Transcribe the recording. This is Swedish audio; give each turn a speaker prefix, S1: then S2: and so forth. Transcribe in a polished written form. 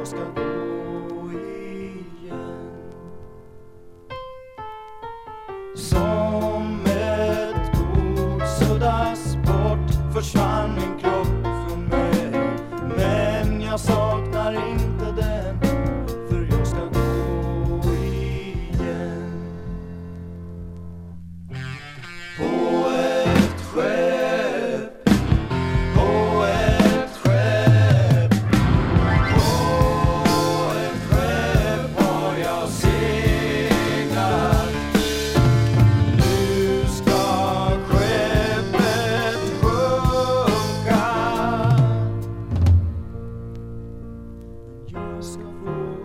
S1: ska gå igen. Som ett ord suddas bort försvann min kropp från mig. Men jag saknar inte den, för jag ska gå igen. På ett skepp, på ett skepp, på ett skepp har jag seglat. Nu ska skeppet sjunka, men jag ska få